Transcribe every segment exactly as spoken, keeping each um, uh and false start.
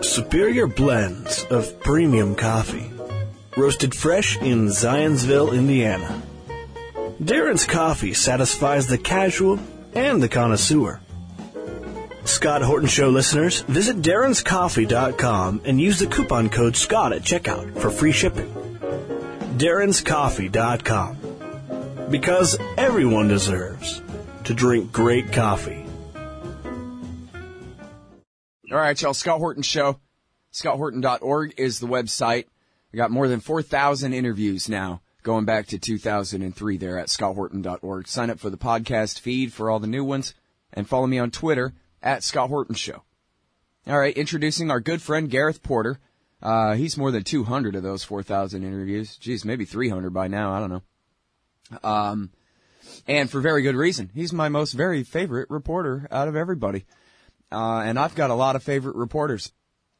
Superior blends of premium coffee. Roasted fresh in Zionsville, Indiana. Darren's Coffee satisfies the casual and the connoisseur. Scott Horton Show listeners, visit Darrens Coffee dot com and use the coupon code SCOTT at checkout for free shipping. Darrens Coffee dot com. Because everyone deserves to drink great coffee. All right, y'all, Scott Horton Show. Scott Horton dot org is the website. We got more than four thousand interviews now, going back to two thousand three there at Scott Horton dot org. Sign up for the podcast feed for all the new ones, and follow me on Twitter at Scott Horton Show. All right, introducing our good friend Gareth Porter. Uh, he's more than two hundred of those four thousand interviews. Geez, maybe three hundred by now. I don't know. Um, and for very good reason. He's my most very favorite reporter out of everybody. Uh, and I've got a lot of favorite reporters.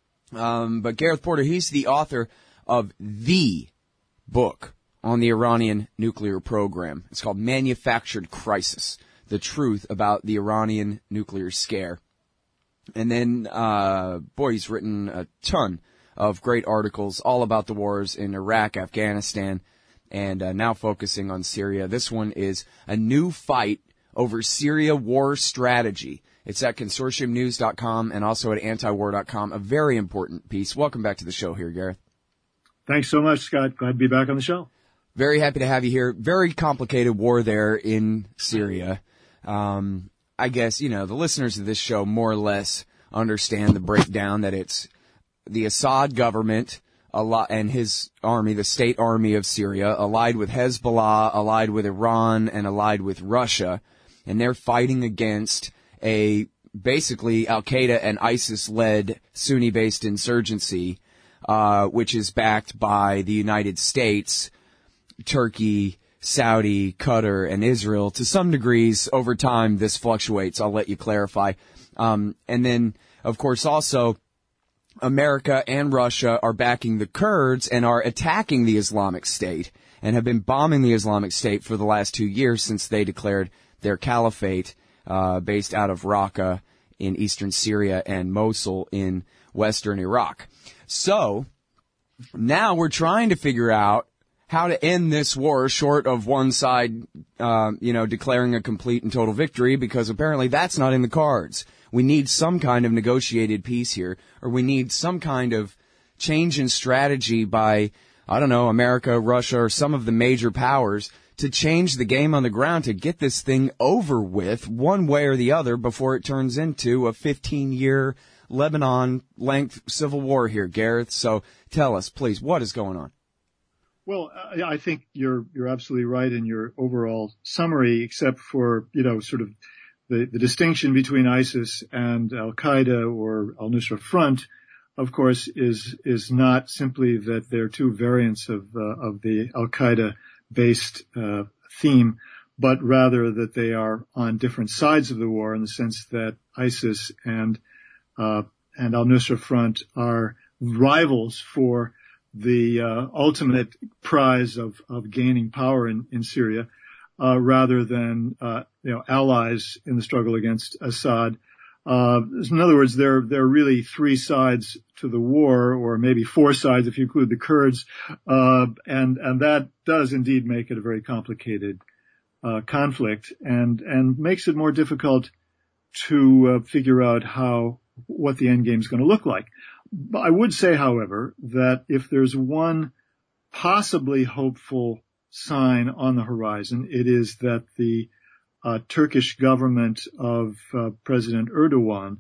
Um, but Gareth Porter, he's the author of the book on the Iranian nuclear program. It's called Manufactured Crisis: The Truth About the Iranian Nuclear Scare. And then, uh, boy, he's written a ton of great articles all about the wars in Iraq, Afghanistan, and uh, now focusing on Syria. This one is A New Fight Over Syria War Strategy. It's at consortium news dot com and also at antiwar dot com. A very important piece. Welcome back to the show here, Gareth. Thanks so much, Scott. Glad to be back on the show. Very happy to have you here. Very complicated war there in Syria. Um, I guess, you know, the listeners of this show more or less understand the breakdown that it's the Assad government a lot, and his army, the state army of Syria, allied with Hezbollah, allied with Iran, and allied with Russia. And they're fighting against a basically Al-Qaeda and ISIS-led Sunni-based insurgency, uh, which is backed by the United States, Turkey, Saudi, Qatar, and Israel. To some degrees, over time, this fluctuates. I'll let you clarify. Um, and then, of course, also, America and Russia are backing the Kurds and are attacking the Islamic State and have been bombing the Islamic State for the last two years since they declared their caliphate, uh, based out of Raqqa in eastern Syria and Mosul in western Iraq. So, now we're trying to figure out how to end this war short of one side, uh, you know, declaring a complete and total victory, because apparently that's not in the cards. We need some kind of negotiated peace here, or we need some kind of change in strategy by, I don't know, America, Russia, or some of the major powers to change the game on the ground to get this thing over with one way or the other before it turns into a fifteen-year Lebanon-length civil war here, Gareth. So tell us, please, what is going on? Well, I think you're you're absolutely right in your overall summary, except for, you know, sort of the, the distinction between ISIS and Al-Qaeda or Al-Nusra Front, of course, is is not simply that they're two variants of uh, of the Al-Qaeda-based uh, theme, but rather that they are on different sides of the war, in the sense that ISIS and uh, and Al-Nusra Front are rivals for the uh, ultimate prize of, of gaining power in, in Syria, uh, rather than, uh, you know, allies in the struggle against Assad. Uh, in other words, there, there are really three sides to the war, or maybe four sides if you include the Kurds. Uh, and, and that does indeed make it a very complicated, uh, conflict, and, and makes it more difficult to, uh, figure out how, what the end game is going to look like. I would say, however, that if there's one possibly hopeful sign on the horizon, it is that the uh, Turkish government of uh, President Erdogan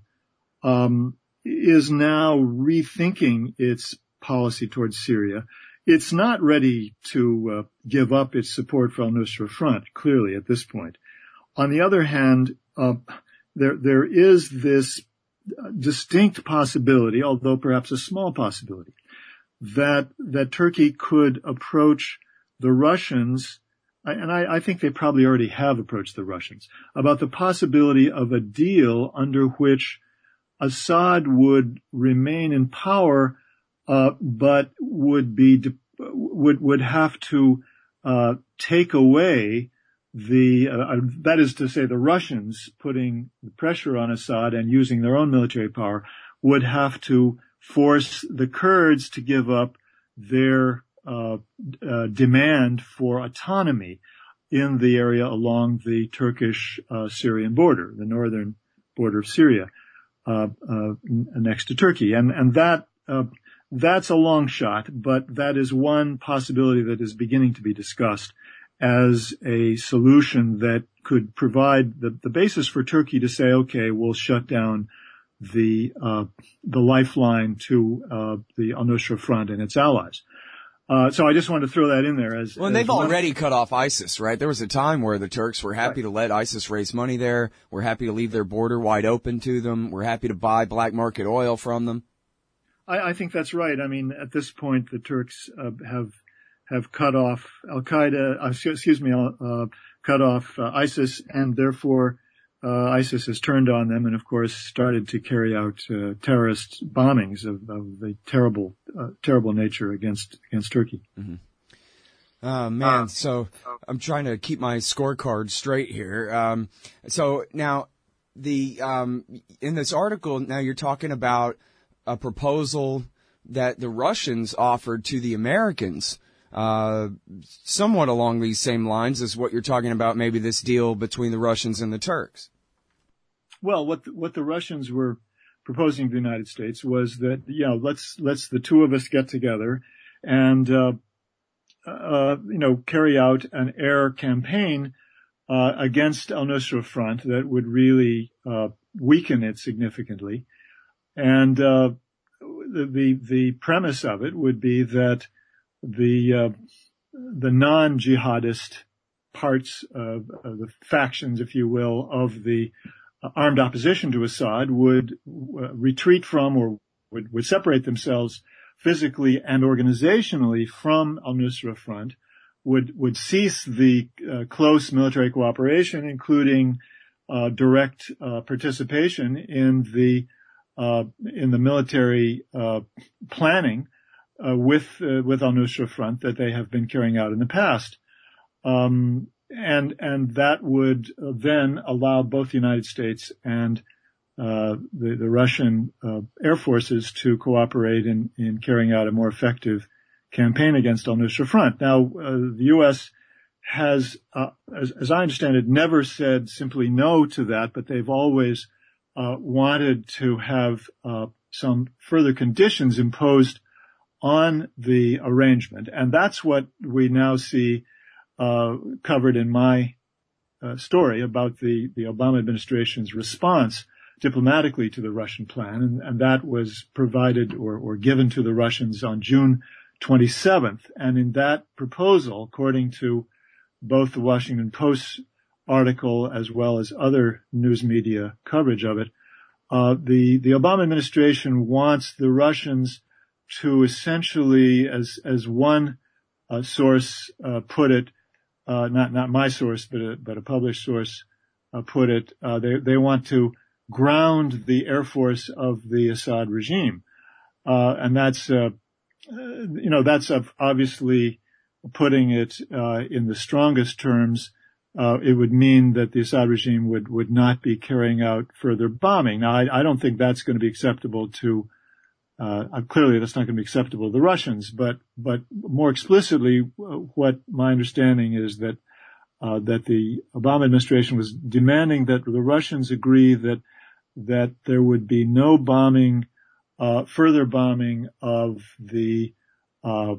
um, is now rethinking its policy towards Syria. It's not ready to uh, give up its support for Al-Nusra Front, clearly, at this point. On the other hand, uh, there there is this distinct possibility, although perhaps a small possibility, that that Turkey could approach the Russians, and I, I think they probably already have approached the Russians, about the possibility of a deal under which Assad would remain in power, uh, but would be would would have to uh, take away the, uh, that is to say, the Russians putting the pressure on Assad and using their own military power would have to force the Kurds to give up their uh, uh, demand for autonomy in the area along the Turkish-Syrian uh, border, the northern border of Syria, uh, uh, next to Turkey. And, and that, uh, that's a long shot, but that is one possibility that is beginning to be discussed as a solution that could provide the, the basis for Turkey to say, okay, we'll shut down the, uh, the lifeline to, uh, the al-Nusra Front and its allies. Uh, so I just wanted to throw that in there as, well, and as they've one. already cut off ISIS, right? There was a time where the Turks were happy right. to let ISIS raise money there. We're happy to leave their border wide open to them. We're happy to buy black market oil from them. I, I think that's right. I mean, at this point, the Turks uh, have have cut off Al-Qaeda, uh, excuse me, uh, cut off uh, ISIS, and therefore uh, ISIS has turned on them and, of course, started to carry out uh, terrorist bombings of, of the terrible, uh, terrible nature against against Turkey. Mm-hmm. Oh, man, so I'm trying to keep my scorecard straight here. Um, so now, the um, in this article, now you're talking about a proposal that the Russians offered to the Americans, uh, somewhat along these same lines as what you're talking about, maybe this deal between the Russians and the Turks. Well, what the, what the Russians were proposing to the United States was that, you know, let's let's the two of us get together and uh, uh, you know carry out an air campaign uh, against al-Nusra Front that would really uh, weaken it significantly. And uh, the, the the premise of it would be that the uh, the non-jihadist parts of, of the factions, if you will, of the armed opposition to Assad would uh, retreat from or would, would separate themselves physically and organizationally from al-Nusra Front, would would cease the uh, close military cooperation, including uh, direct uh, participation in the Uh, in the military uh, planning uh, with uh, with al-Nusra Front that they have been carrying out in the past, um, and and that would then allow both the United States and uh, the, the Russian uh, air forces to cooperate in, in carrying out a more effective campaign against al-Nusra Front. Now, uh, the U S has, uh, as, as I understand it, never said simply no to that, but they've always Uh, wanted to have uh, some further conditions imposed on the arrangement. And that's what we now see uh, covered in my uh, story about the, the Obama administration's response diplomatically to the Russian plan. And, and that was provided or, or given to the Russians on June twenty-seventh. And in that proposal, according to both the Washington Post article as well as other news media coverage of it, uh, the, the Obama administration wants the Russians to essentially, as, as one uh, source uh, put it, uh, not, not my source, but a, but a published source uh, put it, uh, they, they want to ground the air force of the Assad regime. Uh, and that's, uh, you know, that's obviously putting it uh, in the strongest terms. Uh, it would mean that the Assad regime would, would not be carrying out further bombing. Now, I, I don't think that's going to be acceptable to, uh, clearly that's not going to be acceptable to the Russians, but, but more explicitly, what my understanding is that, uh, that the Obama administration was demanding that the Russians agree that, that there would be no bombing, uh, further bombing of the, uh,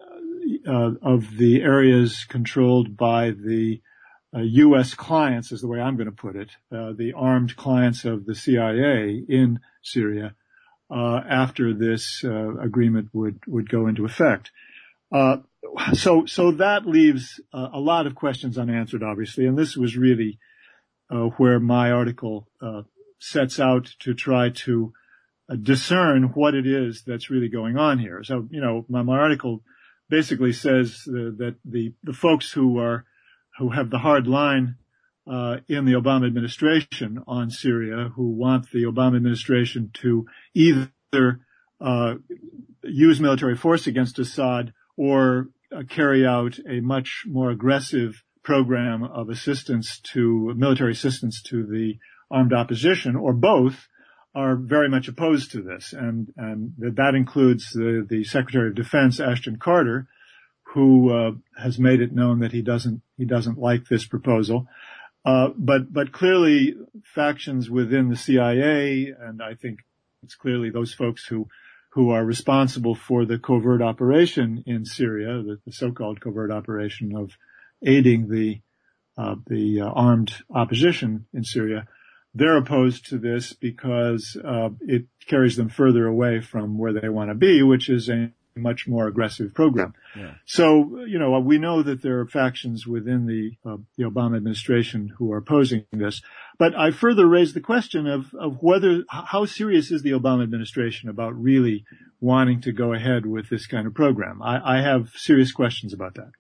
uh, of the areas controlled by the Uh, U S clients is the way I'm going to put it, uh, the armed clients of the C I A in Syria, uh, after this, uh, agreement would, would go into effect. Uh, so, so that leaves uh, a lot of questions unanswered, obviously, and this was really, uh, where my article, uh, sets out to try to uh, discern what it is that's really going on here. So, you know, my, my article basically says uh, that the, the folks who are who have the hard line uh, in the Obama administration on Syria, who want the Obama administration to either uh, use military force against Assad or uh, carry out a much more aggressive program of assistance to military assistance to the armed opposition, or both, are very much opposed to this, and and that includes the the Secretary of Defense Ashton Carter, who uh, has made it known that he doesn't he doesn't like this proposal. Uh, but but clearly factions within the C I A, and I think it's clearly those folks who who are responsible for the covert operation in Syria, the, the so-called covert operation of aiding the uh, the uh, armed opposition in Syria. They're opposed to this because uh, it carries them further away from where they want to be, which is a much more aggressive program. Yeah. So, you know, we know that there are factions within the, uh, the Obama administration who are opposing this. But I further raise the question of, of whether, how serious is the Obama administration about really wanting to go ahead with this kind of program? I, I have serious questions about that.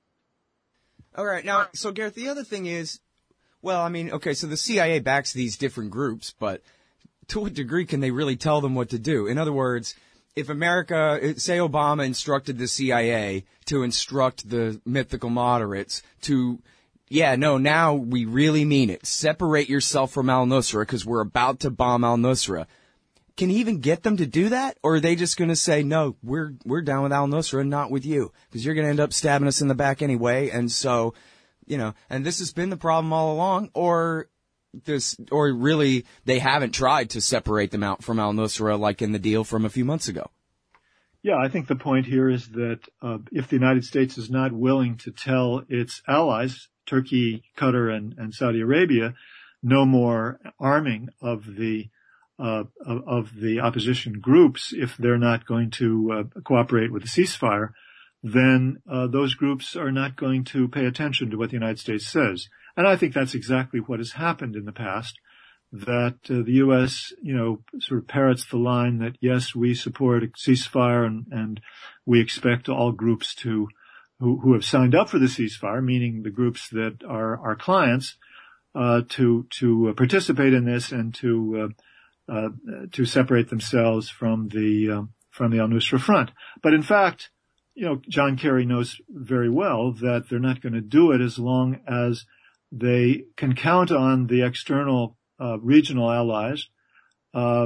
All right. Now, so Gareth, the other thing is, well, I mean, okay, so the C I A backs these different groups, but to what degree can they really tell them what to do? In other words, if America, say Obama instructed the C I A to instruct the mythical moderates to, yeah, no, now we really mean it. Separate yourself from al-Nusra because we're about to bomb al-Nusra. Can he even get them to do that? Or are they just going to say, no, we're, we're down with al-Nusra and not with you because you're going to end up stabbing us in the back anyway. And so, you know, and this has been the problem all along, or this, or really they haven't tried to separate them out from al-Nusra like in the deal from a few months ago. Yeah, I think the point here is that uh, if the United States is not willing to tell its allies, Turkey, Qatar, and, and Saudi Arabia, no more arming of the uh, of, of the opposition groups if they're not going to uh, cooperate with the ceasefire, then uh, those groups are not going to pay attention to what the United States says. And I think that's exactly what has happened in the past, that uh, the U S, you know, sort of parrots the line that, yes, we support a ceasefire and, and we expect all groups to, who, who have signed up for the ceasefire, meaning the groups that are our clients, uh, to, to uh, participate in this and to, uh, uh, to separate themselves from the, um, from the al-Nusra Front. But in fact, you know, John Kerry knows very well that they're not going to do it as long as they can count on the external uh, regional allies uh,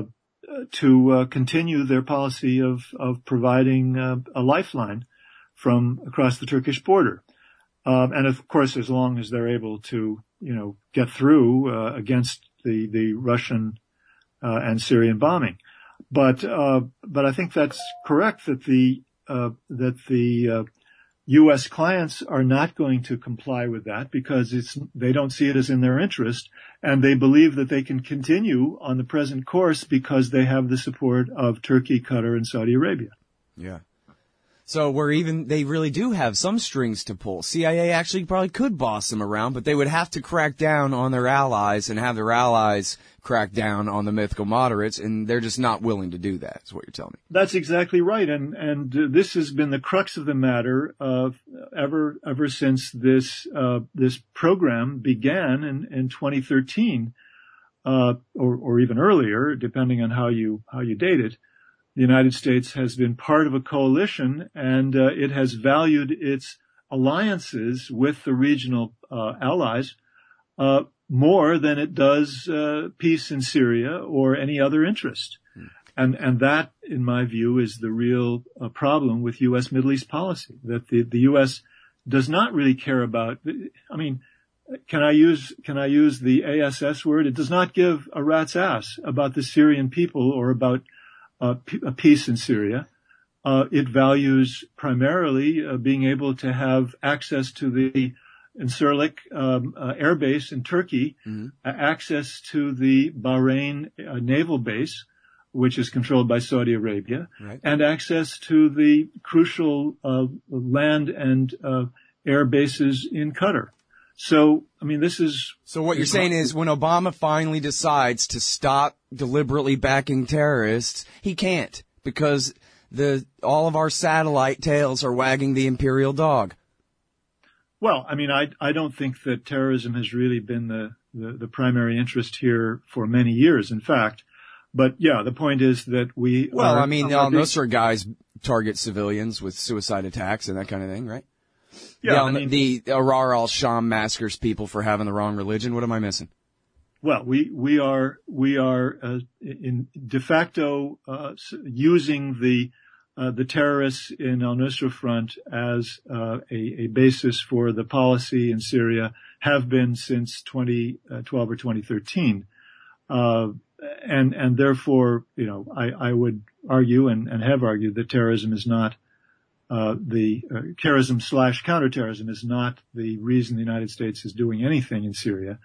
to uh, continue their policy of, of providing uh, a lifeline from across the Turkish border. Um, and of course, as long as they're able to, you know, get through uh, against the, the Russian uh, and Syrian bombing. But, uh, but I think that's correct that the Uh, that the uh, U S clients are not going to comply with that because it's they don't see it as in their interest, and they believe that they can continue on the present course because they have the support of Turkey, Qatar, and Saudi Arabia. Yeah. So where even they really do have some strings to pull. C I A actually probably could boss them around, but they would have to crack down on their allies and have their allies crack down on the mythical moderates, and they're just not willing to do that, is what you're telling me. That's exactly right, and and uh, this has been the crux of the matter uh, ever ever since this uh, this program began in, in twenty thirteen, uh, or or even earlier, depending on how you how you date it. The United States has been part of a coalition, and uh, it has valued its alliances with the regional uh, allies uh, more than it does uh, peace in Syria or any other interest. Hmm. And and that, in my view, is the real uh, problem with U S Middle East policy, that the, the U S does not really care about, I mean, can I use can I use the A S S word? It does not give a rat's ass about the Syrian people or about Uh, p- a peace in Syria. Uh, it values primarily uh, being able to have access to the Incirlik um, uh, air base in Turkey, mm-hmm. uh, access to the Bahrain uh, naval base, which is controlled by Saudi Arabia, right. and access to the crucial uh, land and uh, air bases in Qatar. So, I mean, this is... So what you're saying is when Obama finally decides to stop deliberately backing terrorists, he can't because the all of our satellite tails are wagging the imperial dog. Well, I mean, I I don't think that terrorism has really been the, the, the primary interest here for many years, in fact. But, yeah, the point is that we... Well, are, I mean, uh, most are guys target civilians with suicide attacks and that kind of thing, right? Yeah, the, I mean, the Arar al-Sham massacres people for having the wrong religion. What am I missing? Well, we, we are, we are, uh, in de facto, uh, using the, uh, the terrorists in al-Nusra Front as, uh, a, a basis for the policy in Syria, have been since twenty twelve or twenty thirteen. Uh, and, and therefore, you know, I, I would argue and, and have argued that terrorism is not, uh, the, uh, terrorism slash counterterrorism is not the reason the United States is doing anything in Syria.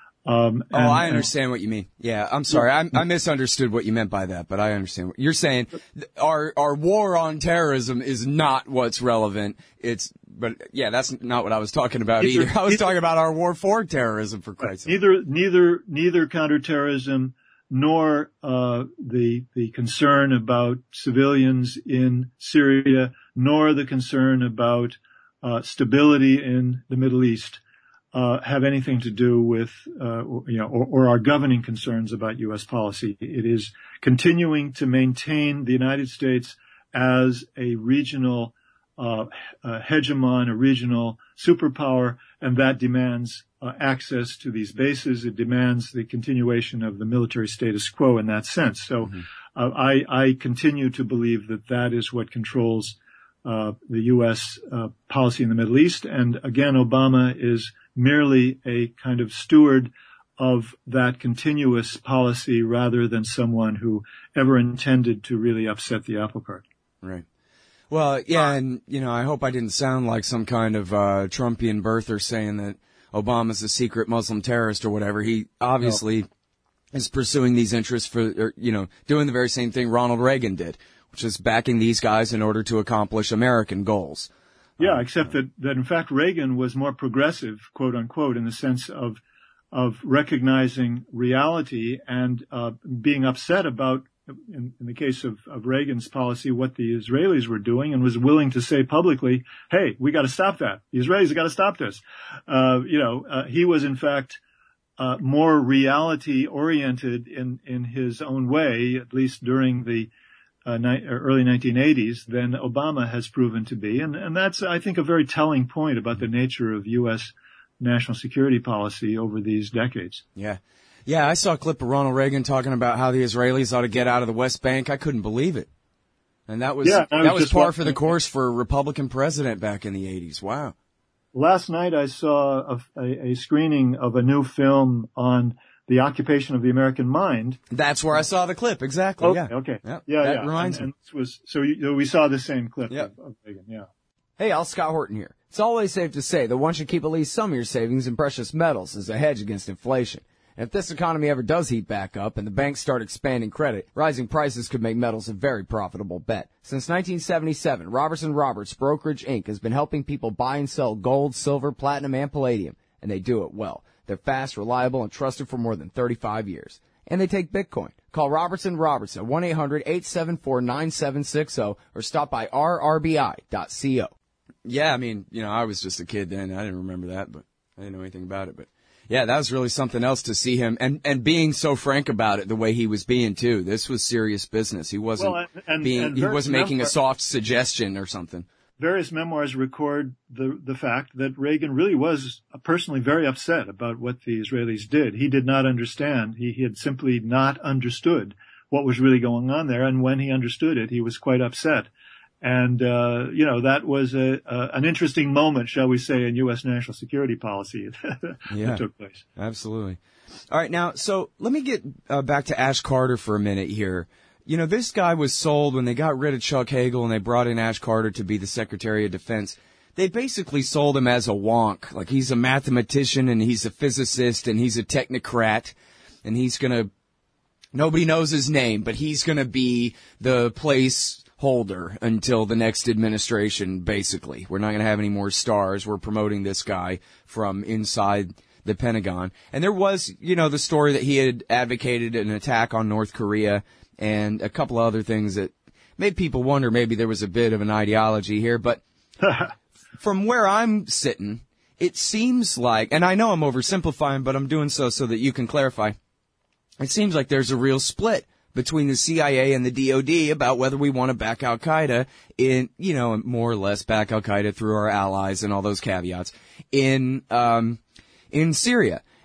Um, oh, and, I understand and, what you mean. Yeah, I'm sorry. I, I misunderstood what you meant by that, but I understand what you're saying. Our, our war on terrorism is not what's relevant. It's, but yeah, that's not what I was talking about either. either. I was either, talking about our war for terrorism, for Christ's sake. Neither, neither, neither counterterrorism nor, uh, the, the concern about civilians in Syria, nor the concern about, uh, stability in the Middle East. Uh, have anything to do with, uh, you know, or, or our governing concerns about U S policy. It is continuing to maintain the United States as a regional, uh, uh hegemon, a regional superpower, and that demands, uh, access to these bases. It demands the continuation of the military status quo in that sense. So, mm-hmm. uh, I, I continue to believe that that is what controls, uh, the U S, uh, policy in the Middle East. And again, Obama is merely a kind of steward of that continuous policy rather than someone who ever intended to really upset the apple cart. Right. Well, yeah, and, you know, I hope I didn't sound like some kind of uh Trumpian birther saying that Obama's a secret Muslim terrorist or whatever. He obviously no. is pursuing these interests for, or, you know, doing the very same thing Ronald Reagan did, which is backing these guys in order to accomplish American goals. Yeah, except that, that in fact Reagan was more progressive, quote unquote, in the sense of, of recognizing reality and, uh, being upset about, in, in the case of, of Reagan's policy, what the Israelis were doing, and was willing to say publicly, hey, we gotta stop that. The Israelis gotta stop this. Uh, you know, uh, he was in fact, uh, more reality oriented in, in his own way, at least during the, Uh, ni- early nineteen eighties than Obama has proven to be. And, and that's, I think, a very telling point about the nature of U S national security policy over these decades. Yeah. Yeah, I saw a clip of Ronald Reagan talking about how the Israelis ought to get out of the West Bank. I couldn't believe it. And that was, yeah, was that was par for the course for a Republican president back in the eighties. Wow. Last night I saw a, a, a screening of a new film on the occupation of the American mind. That's where I saw the clip. Exactly. Okay. Yeah. Okay. Yep. Yeah. That yeah. reminds and, me. And this was, so you, we saw the same clip yep. of, of Reagan. Yeah. Hey, Al, Scott Horton here. It's always safe to say that one should keep at least some of your savings in precious metals as a hedge against inflation. And if this economy ever does heat back up and the banks start expanding credit, rising prices could make metals a very profitable bet. Since nineteen seventy-seven, Robertson Roberts Brokerage Incorporated has been helping people buy and sell gold, silver, platinum, and palladium, and they do it well. They're fast, reliable, and trusted for more than thirty-five years. And they take Bitcoin. Call Robertson Roberts at one eight hundred eight seven four nine seven six zero or stop by r r b i dot co. Yeah, I mean, you know, I was just a kid then. I didn't remember that, but I didn't know anything about it. But yeah, that was really something else to see him and, and being so frank about it the way he was being too. This was serious business. He wasn't well, and, and, being, and he wasn't making memoir, a soft suggestion or something. Various memoirs record the, the fact that Reagan really was personally very upset about what the Israelis did. He did not understand. He, he had simply not understood what was really going on there. And when he understood it, he was quite upset. And, uh, you know, that was a, a, an interesting moment, shall we say, in U S national security policy that yeah, took place. Absolutely. All right. Now, so let me get uh, back to Ash Carter for a minute here. You know, this guy was sold when they got rid of Chuck Hagel and they brought in Ash Carter to be the Secretary of Defense. They basically sold him as a wonk. Like he's a mathematician and he's a physicist and he's a technocrat and he's going to, nobody knows his name, but he's going to be the place holder until the next administration, basically. We're not going to have any more stars. We're promoting this guy from inside the Pentagon. And there was, you know, the story that he had advocated an attack on North Korea and a couple of other things that made people wonder maybe there was a bit of an ideology here. But from where I'm sitting, it seems like, and I know I'm oversimplifying, but I'm doing so so that you can clarify. It seems like there's a real split between the C I A and the D O D about whether we want to back Al-Qaeda in, you know, more or less back Al-Qaeda through our allies and all those caveats in, um, in Syria.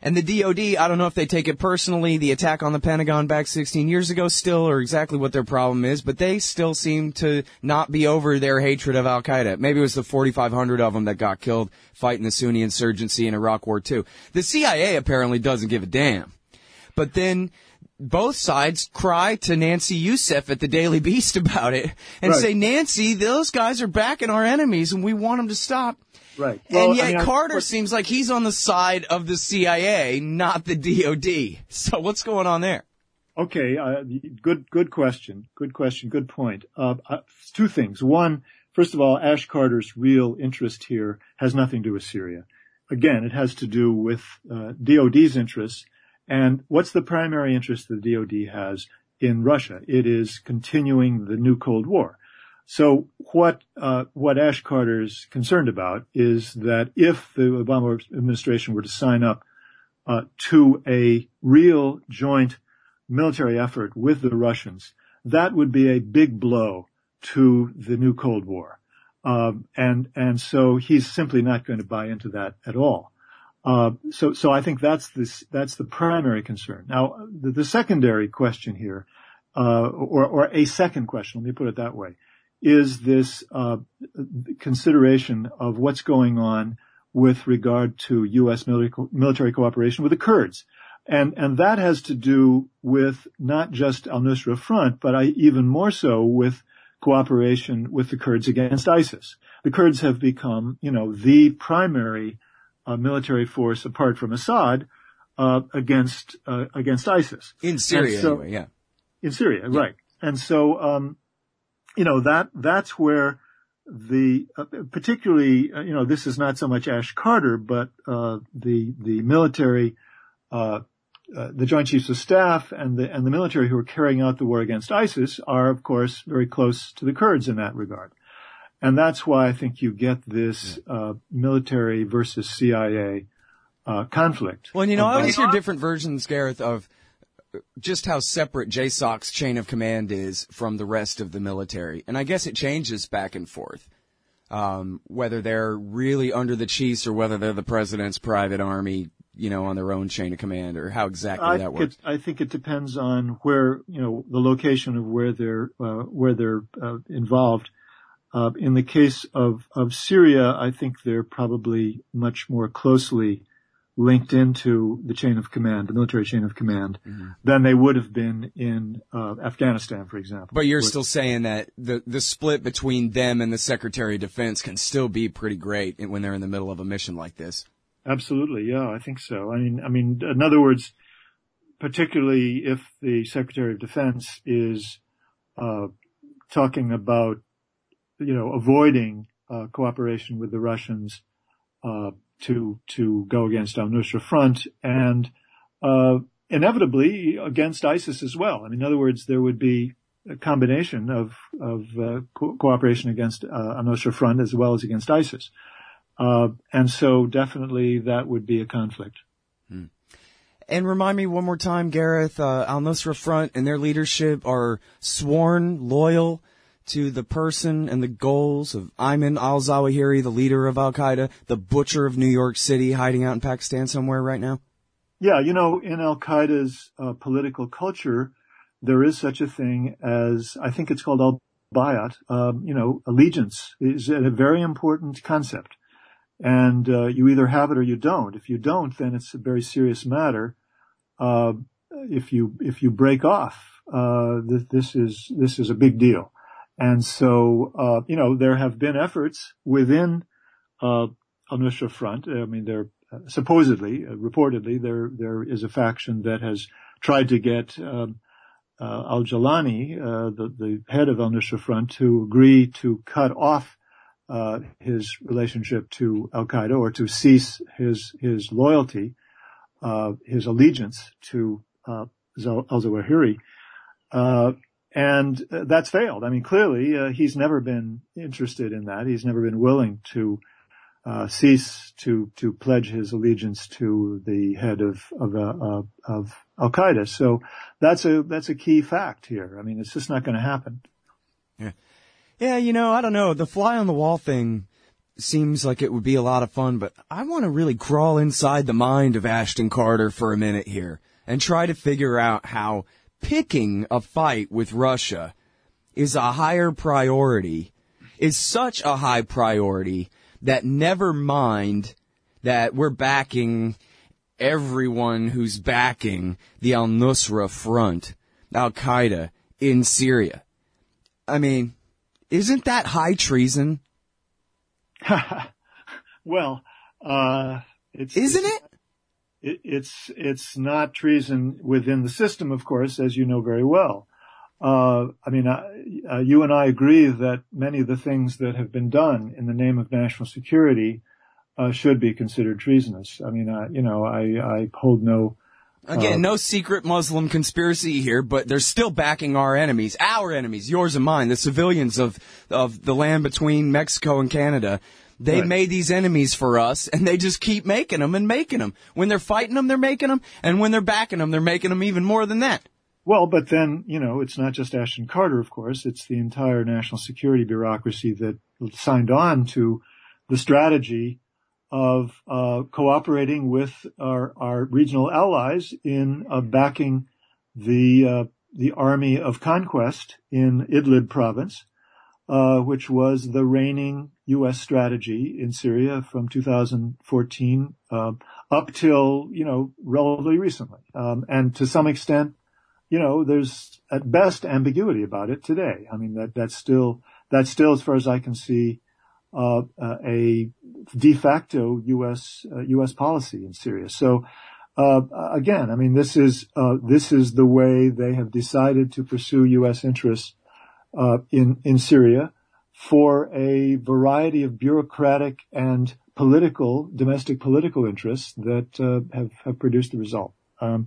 And the D O D, I don't know if they take it personally, the attack on the Pentagon back sixteen years ago still, or exactly what their problem is, but they still seem to not be over their hatred of Al-Qaeda. Maybe it was the forty-five hundred of them that got killed fighting the Sunni insurgency in Iraq War Two. The C I A apparently doesn't give a damn. But then both sides cry to Nancy Youssef at the Daily Beast about it and right. say, Nancy, those guys are backing our enemies and we want them to stop. Right. Well, and yet I mean, Carter I, seems like he's on the side of the C I A, not the D O D. So what's going on there? Okay. Uh, good, good question. Good question. Good point. Uh, uh, two things. One, first of all, Ash Carter's real interest here has nothing to do with Syria. Again, it has to do with uh, D O D's interests. And what's the primary interest the D O D has in Russia? It is continuing the new Cold War. So what, uh, what Ash Carter is concerned about is that if the Obama administration were to sign up, uh, to a real joint military effort with the Russians, that would be a big blow to the new Cold War. Um, and, and so he's simply not going to buy into that at all. Uh, so, so I think that's this, that's the primary concern. Now, the, the secondary question here, uh, or, or a second question, let me put it that way, is this uh consideration of what's going on with regard to U S military, co- military cooperation with the Kurds. And and that has to do with not just al-Nusra Front, but I, even more so with cooperation with the Kurds against ISIS. The Kurds have become, you know, the primary uh, military force apart from Assad uh against uh, against ISIS. In Syria, so, anyway, yeah. In Syria, yeah. Right. And so um you know, that, that's where the, uh, particularly, uh, you know, this is not so much Ash Carter, but, uh, the, the military, uh, uh, the Joint Chiefs of Staff and the, and the military who are carrying out the war against ISIS are, of course, very close to the Kurds in that regard. And that's why I think you get this, uh, military versus C I A, uh, conflict. Well, and you know, I always hear different versions, Gareth, of just how separate J SOC's chain of command is from the rest of the military. And I guess it changes back and forth, um, whether they're really under the chiefs or whether they're the president's private army, you know, on their own chain of command, or how exactly I that think works. It, I think it depends on where, you know, the location of where they're, uh, where they're uh, involved. Uh, in the case of, of Syria, I think they're probably much more closely linked into the chain of command, the military chain of command, mm-hmm. than they would have been in uh, Afghanistan, for example. But you're Where, still saying that the the split between them and the Secretary of Defense can still be pretty great when they're in the middle of a mission like this. Absolutely, yeah, I think so. I mean, I mean, in other words, particularly if the Secretary of Defense is uh talking about, you know, avoiding uh cooperation with the Russians, uh to, to go against al-Nusra Front and, uh, inevitably against ISIS as well. I mean, in other words, there would be a combination of, of, uh, co- cooperation against, uh, al-Nusra Front as well as against ISIS. Uh, and so definitely that would be a conflict. Hmm. And remind me one more time, Gareth, uh, al-Nusra Front and their leadership are sworn loyal to the person and the goals of Ayman al-Zawahiri, the leader of Al-Qaeda, the butcher of New York City, hiding out in Pakistan somewhere right now? Yeah, you know, in Al-Qaeda's uh, political culture, there is such a thing as, I think it's called al-Bayat, um, you know, allegiance is a very important concept. And uh, you either have it or you don't. If you don't, then it's a very serious matter. Uh, if you if you break off, uh, th- this is this is a big deal. And so, uh, you know, there have been efforts within, uh, al-Nusra Front. I mean, there, uh, supposedly, uh, reportedly, there, there is a faction that has tried to get, um, uh, al-Jalani, uh, the, the head of al-Nusra Front, to agree to cut off, uh, his relationship to Al-Qaeda or to cease his, his loyalty, uh, his allegiance to, uh, al-Zawahiri. Uh, And uh, that's failed. I mean, clearly, uh, he's never been interested in that. He's never been willing to uh, cease to to pledge his allegiance to the head of of, uh, of Al-Qaeda. So that's a that's a key fact here. I mean, it's just not going to happen. Yeah, yeah. You know, I don't know. The fly on the wall thing seems like it would be a lot of fun, but I want to really crawl inside the mind of Ashton Carter for a minute here and try to figure out how picking a fight with Russia is a higher priority, is such a high priority that never mind that we're backing everyone who's backing the al-Nusra Front, Al-Qaeda, in Syria. I mean, isn't that high treason? Well, uh, it's, isn't it's, it? it? It's, it's not treason within the system, of course, as you know very well. Uh, I mean, uh, uh, you and I agree that many of the things that have been done in the name of national security, uh, should be considered treasonous. I mean, uh, you know, I, I hold no, Again, no secret Muslim conspiracy here, but they're still backing our enemies, our enemies, yours and mine, the civilians of of the land between Mexico and Canada. They Right. made these enemies for us, and they just keep making them and making them. When they're fighting them, they're making them, and when they're backing them, they're making them even more than that. Well, but then, you know, it's not just Ashton Carter, of course. It's the entire national security bureaucracy that signed on to the strategy of uh cooperating with our, our regional allies in uh, backing the uh, the army of conquest in Idlib province, uh which was the reigning U S strategy in Syria from two thousand fourteen uh, up till, you know, relatively recently. Um, and to some extent, you know, there's at best ambiguity about it today. I mean, that that's still that's still, as far as I can see, uh, uh a de facto U S uh, U S policy in Syria. So uh again, I mean, this is uh this is the way they have decided to pursue U S interests uh in in Syria for a variety of bureaucratic and political domestic political interests that uh, have have produced the result. Um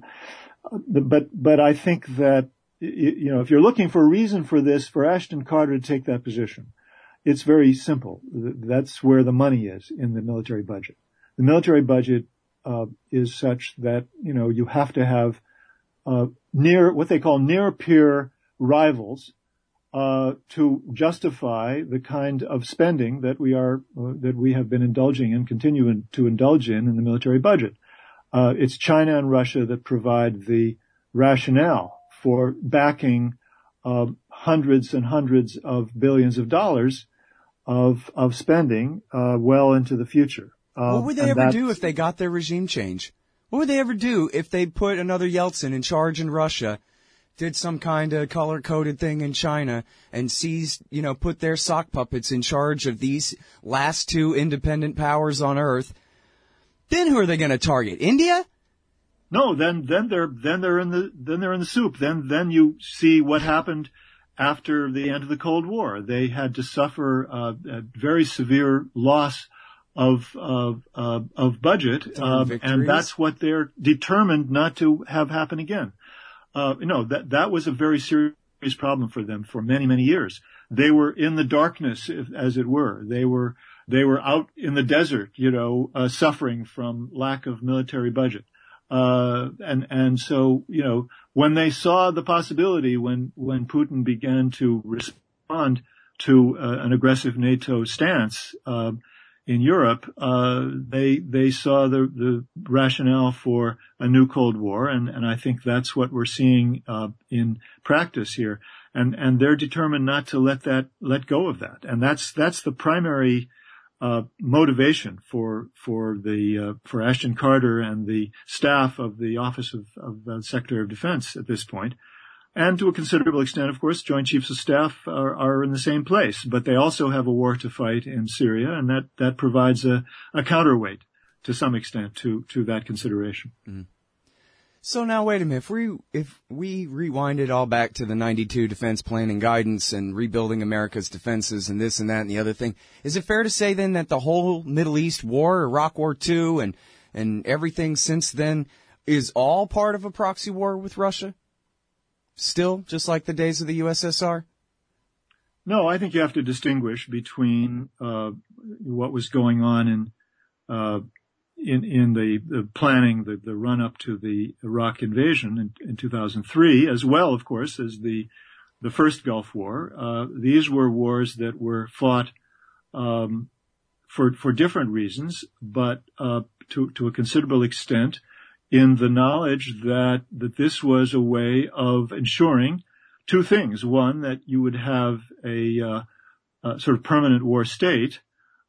but but I think that, you know, if you're looking for a reason for this, for Ashton Carter to take that position, it's very simple. That's where the money is in the military budget. The military budget uh, is such that, you know, you have to have uh, near what they call near peer rivals uh, to justify the kind of spending that we are uh, that we have been indulging in, continuing to indulge in in the military budget. Uh, it's China and Russia that provide the rationale for backing uh, hundreds and hundreds of billions of dollars of of spending uh well into the future. Uh, What would they ever do if they got their regime change? What would they ever do if they put another Yeltsin in charge in Russia, did some kind of color-coded thing in China, and seized, you know, put their sock puppets in charge of these last two independent powers on Earth? Then who are they going to target? India? No, then then they're then they're in the then they're in the soup. Then then you see what happened after the end of the Cold War. They had to suffer uh, a very severe loss of of uh, of budget, um, and that's what they're determined not to have happen again. Uh, you know, that that was a very serious problem for them for many many years. They were in the darkness, as it were. They were they were out in the desert, you know, uh, suffering from lack of military budget. Uh, and, and so, you know, when they saw the possibility, when, when Putin began to respond to uh, an aggressive NATO stance, uh, in Europe, uh, they, they saw the, the rationale for a new Cold War. And, and I think that's what we're seeing, uh, in practice here. And, and they're determined not to let that, let go of that. And that's, that's the primary, Uh, motivation for for the uh, for Ashton Carter and the staff of the Office of, of uh, Secretary of Defense at this point, and to a considerable extent, of course, Joint Chiefs of Staff are, are in the same place, but they also have a war to fight in Syria, and that that provides a, a counterweight to some extent to to that consideration. Mm. So now, wait a minute. If we, if we rewind it all back to the ninety-two Defense Plan and Guidance and rebuilding America's defenses and this and that and the other thing, is it fair to say then that the whole Middle East war, Iraq War Two, and, and everything since then is all part of a proxy war with Russia? Still, just like the days of the U S S R? No, I think you have to distinguish between uh, what was going on in uh in, in the, the planning, the, the run up to the Iraq invasion in, in two thousand three, as well, of course, as the, the first Gulf War. Uh, these were wars that were fought, um, for, for different reasons, but, uh, to, to a considerable extent in the knowledge that, that this was a way of ensuring two things. One, that you would have a, uh, a sort of permanent war state,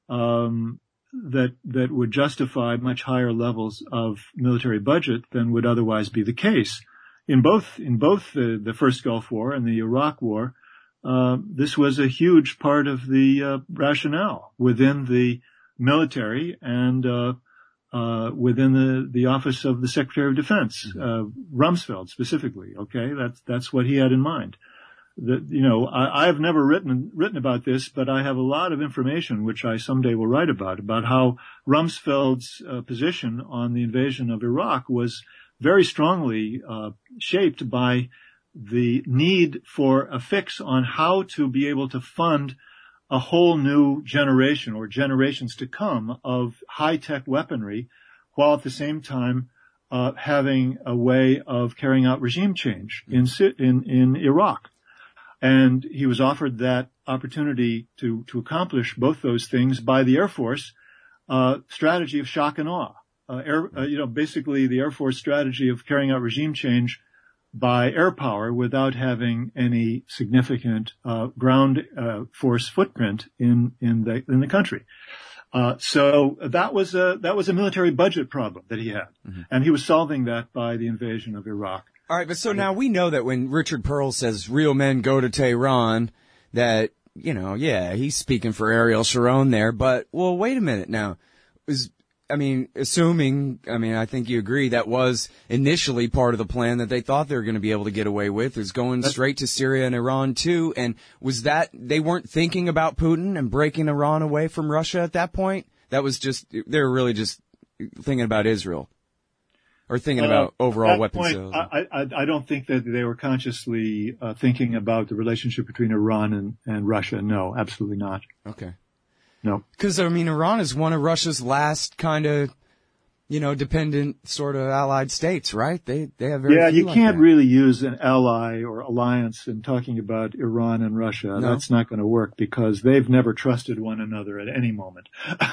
um, that, that would justify much higher levels of military budget than would otherwise be the case. In both, in both the, the first Gulf War and the Iraq War, uh, this was a huge part of the, uh, rationale within the military and, uh, uh, within the, the office of the Secretary of Defense, uh, Rumsfeld specifically. Okay. That's, that's what he had in mind. That, you know, I, I've never written, written about this, but I have a lot of information which I someday will write about, about how Rumsfeld's uh, position on the invasion of Iraq was very strongly uh, shaped by the need for a fix on how to be able to fund a whole new generation or generations to come of high-tech weaponry, while at the same time uh, having a way of carrying out regime change in in, in Iraq. And he was offered that opportunity to, to accomplish both those things by the Air Force, uh, strategy of shock and awe. Uh, air, uh, you know, basically the Air Force strategy of carrying out regime change by air power without having any significant, uh, ground, uh, force footprint in, in the, in the country. Uh, so that was a, that was a military budget problem that he had. Mm-hmm. And he was solving that by the invasion of Iraq. All right, but so now we know that when Richard Perle says real men go to Tehran, that, you know, yeah, he's speaking for Ariel Sharon there, but, well, wait a minute now. Is, I mean, assuming, I mean, I think you agree that was initially part of the plan that they thought they were going to be able to get away with, is going straight to Syria and Iran too, and was that, they weren't thinking about Putin and breaking Iran away from Russia at that point? That was just, they were really just thinking about Israel. Or thinking about uh, overall weapons point, sales. I, I, I don't think that they were consciously uh, thinking about the relationship between Iran and, and Russia. No, absolutely not. Okay. No. Because, I mean, Iran is one of Russia's last kind of, you know, dependent sort of allied states, right? They they have very Yeah, few you like can't that. really use an ally or alliance in talking about Iran and Russia. No. That's not going to work because they've never trusted one another at any moment.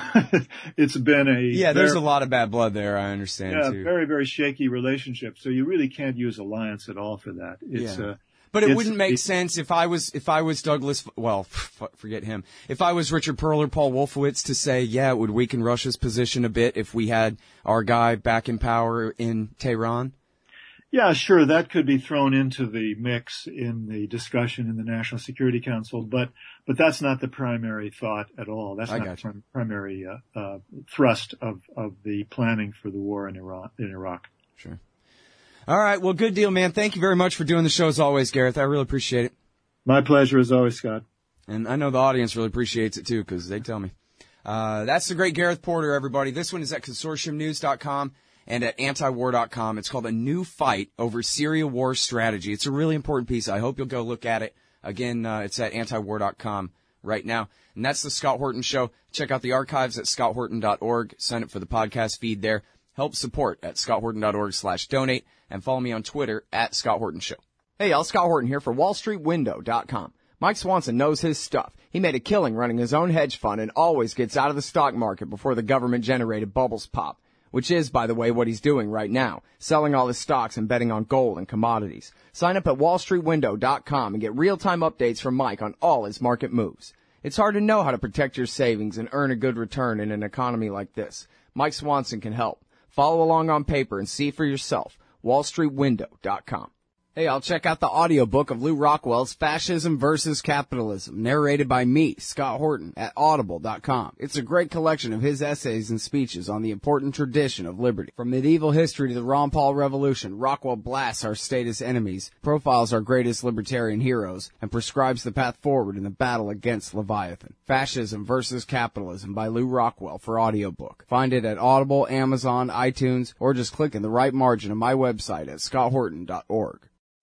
It's been a Yeah, there's very, a lot of bad blood there, I understand, yeah, too. very, very shaky relationship. So you really can't use alliance at all for that. It's Yeah. uh, But it It's- wouldn't make it- sense if I was if I was Douglas. Well, f- forget him. If I was Richard Perle or Paul Wolfowitz to say, yeah, it would weaken Russia's position a bit if we had our guy back in power in Tehran. Yeah, sure, that could be thrown into the mix in the discussion in the National Security Council, but but that's not the primary thought at all. That's I not got the prim- primary uh, uh, thrust of of the planning for the war in Iran in Iraq. Sure. All right. Well, good deal, man. Thank you very much for doing the show as always, Gareth. I really appreciate it. My pleasure as always, Scott. And I know the audience really appreciates it too, because they tell me. Uh, that's the great Gareth Porter, everybody. This one is at consortium news dot com and at anti war dot com. It's called A New Fight Over Syria War Strategy. It's a really important piece. I hope you'll go look at it. Again, uh, it's at anti war dot com right now. And that's the Scott Horton Show. Check out the archives at scott horton dot org. Sign up for the podcast feed there. Help support at scott horton dot org slash donate. And follow me on Twitter at Scott Horton Show. Hey y'all, Scott Horton here for wall street window dot com. Mike Swanson knows his stuff. He made a killing running his own hedge fund and always gets out of the stock market before the government-generated bubbles pop, which is, by the way, what he's doing right now, selling all his stocks and betting on gold and commodities. Sign up at wall street window dot com and get real-time updates from Mike on all his market moves. It's hard to know how to protect your savings and earn a good return in an economy like this. Mike Swanson can help. Follow along on paper and see for yourself. wall street window dot com. Hey, I'll check out the audiobook of Lew Rockwell's Fascism versus Capitalism, narrated by me, Scott Horton, at audible dot com. It's a great collection of his essays and speeches on the important tradition of liberty. From medieval history to the Ron Paul Revolution, Rockwell blasts our statist enemies, profiles our greatest libertarian heroes, and prescribes the path forward in the battle against Leviathan. Fascism versus Capitalism by Lew Rockwell for audiobook. Find it at Audible, Amazon, iTunes, or just click in the right margin of my website at scott horton dot org.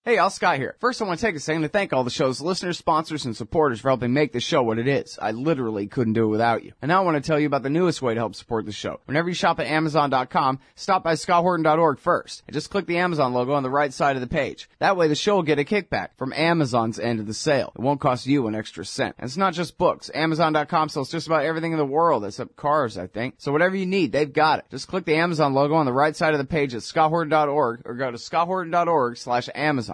Hey, y'all, Scott here. First, I want to take a second to thank all the show's listeners, sponsors, and supporters for helping make this show what it is. I literally couldn't do it without you. And now I want to tell you about the newest way to help support the show. Whenever you shop at Amazon dot com, stop by Scott Horton dot org first, and just click the Amazon logo on the right side of the page. That way the show will get a kickback from Amazon's end of the sale. It won't cost you an extra cent. And it's not just books. Amazon dot com sells just about everything in the world, except cars, I think. So whatever you need, they've got it. Just click the Amazon logo on the right side of the page at Scott Horton dot org, or go to Scott Horton dot org slash Amazon.